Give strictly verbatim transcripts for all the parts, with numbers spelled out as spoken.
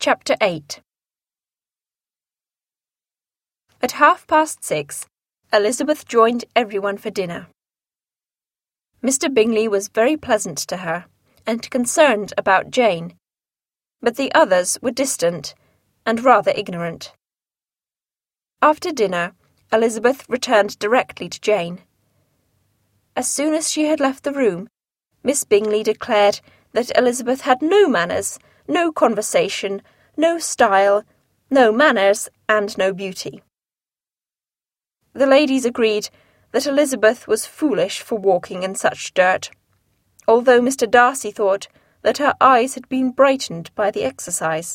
Chapter eight. At half past six, Elizabeth joined everyone for dinner. Mister Bingley was very pleasant to her, and concerned about Jane, but the others were distant and rather ignorant. After dinner, Elizabeth returned directly to Jane. As soon as she had left the room, Miss Bingley declared that Elizabeth had no manners, no conversation, no style, no manners, and no beauty. The ladies agreed that Elizabeth was foolish for walking in such dirt, although Mister Darcy thought that her eyes had been brightened by the exercise.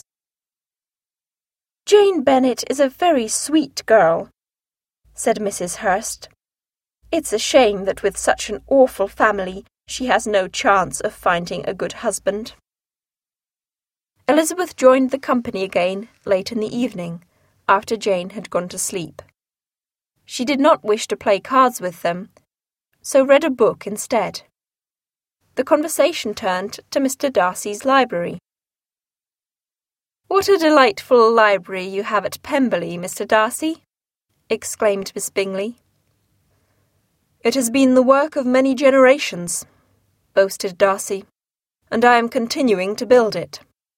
"Jane Bennet is a very sweet girl," said Missus Hurst. "It's a shame that with such an awful family she has no chance of finding a good husband." Elizabeth joined the company again late in the evening, after Jane had gone to sleep. She did not wish to play cards with them, so read a book instead. The conversation turned to Mister Darcy's library. "What a delightful library you have at Pemberley, Mister Darcy," exclaimed Miss Bingley. "It has been the work of many generations," boasted Darcy, "and I am continuing to build it."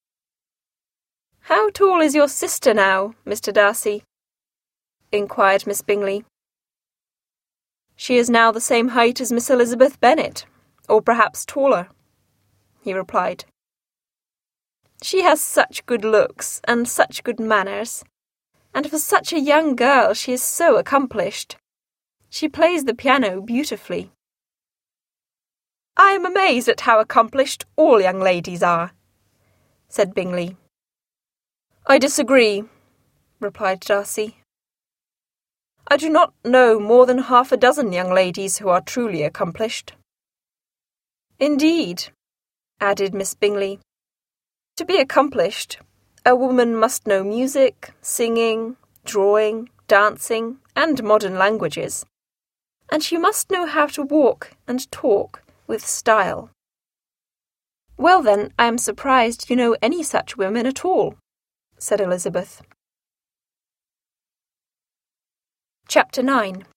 "How tall is your sister now, Mister Darcy?" inquired Miss Bingley. "She is now the same height as Miss Elizabeth Bennet, or perhaps taller," he replied. "She has such good looks and such good manners, and for such a young girl she is so accomplished. She plays the piano beautifully." "I am amazed at how accomplished all young ladies are," said Bingley. "I disagree," replied Darcy. "I do not know more than half a dozen young ladies who are truly accomplished." "Indeed," added Miss Bingley, "to be accomplished, a woman must know music, singing, drawing, dancing, and modern languages, and she must know how to walk and talk with style." "Well then, I am surprised you know any such women at all," said Elizabeth. Chapter nine.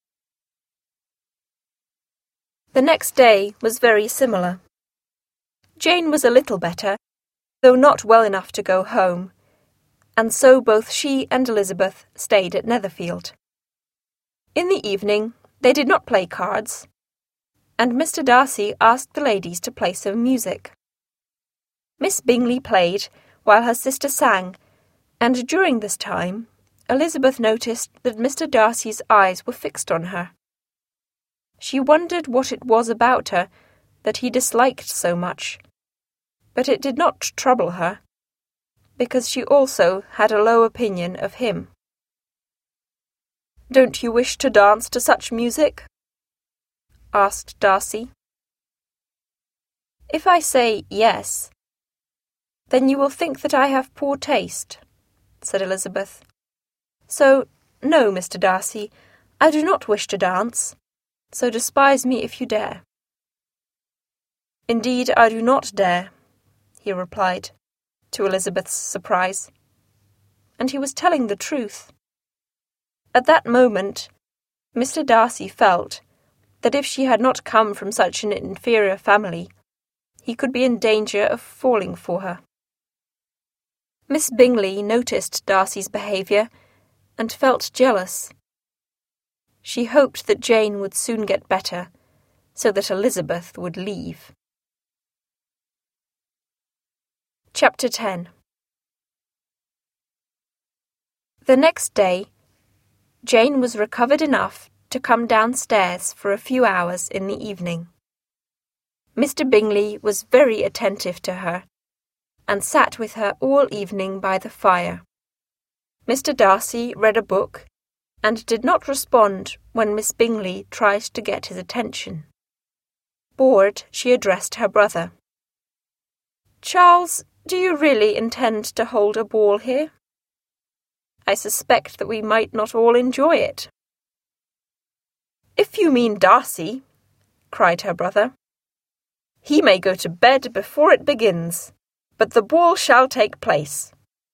The next day was very similar. Jane was a little better, though not well enough to go home, and so both she and Elizabeth stayed at Netherfield. In the evening they did not play cards, and Mister Darcy asked the ladies to play some music. Miss Bingley played while her sister sang, and during this time Elizabeth noticed that Mister Darcy's eyes were fixed on her. She wondered what it was about her that he disliked so much, but it did not trouble her, because she also had a low opinion of him. "Don't you wish to dance to such music?" asked Darcy. "If I say yes, then you will think that I have poor taste," said Elizabeth. "So, no, Mister Darcy, I do not wish to dance, so despise me if you dare." "Indeed, I do not dare," he replied, to Elizabeth's surprise. And he was telling the truth. At that moment, Mister Darcy felt that if she had not come from such an inferior family, he could be in danger of falling for her. Miss Bingley noticed Darcy's behaviour and felt jealous. She hoped that Jane would soon get better, so that Elizabeth would leave. Chapter ten. The next day, Jane was recovered enough to come downstairs for a few hours in the evening. Mister Bingley was very attentive to her, and sat with her all evening by the fire. Mister Darcy read a book, and did not respond when Miss Bingley tried to get his attention. Bored, she addressed her brother. "Charles, do you really intend to hold a ball here? I suspect that we might not all enjoy it." "If you mean Darcy," cried her brother, "he may go to bed before it begins, but the ball shall take place.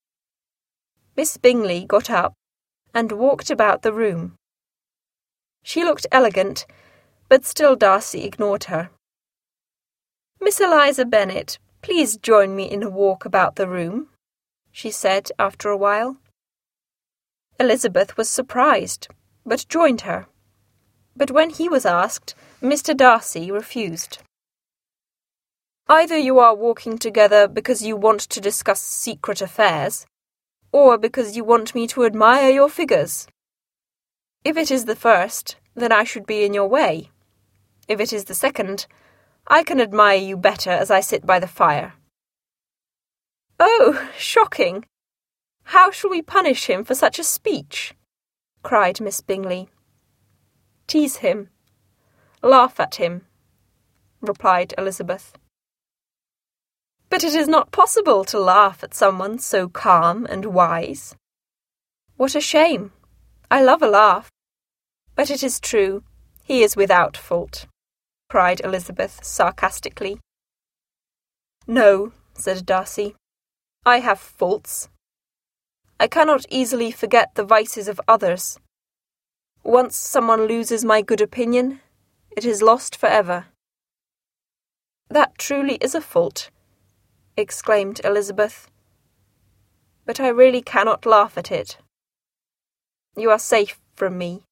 Miss Bingley got up and walked about the room. She looked elegant, but still Darcy ignored her. "Miss Eliza Bennet, please join me in a walk about the room," she said after a while. Elizabeth was surprised, but joined her. But when he was asked, Mister Darcy refused. "Either you are walking together because you want to discuss secret affairs, or because you want me to admire your figures. If it is the first, then I should be in your way. If it is the second, I can admire you better as I sit by the fire." "Oh, shocking! How shall we punish him for such a speech?" cried Miss Bingley. "Tease him. Laugh at him," replied Elizabeth. "But it is not possible to laugh at someone so calm and wise." "What a shame! I love a laugh. But it is true, he is without fault," cried Elizabeth sarcastically. "No," said Darcy, "I have faults. I cannot easily forget the vices of others. Once someone loses my good opinion, it is lost forever." "That truly is a fault," exclaimed Elizabeth. "But I really cannot laugh at it. You are safe from me.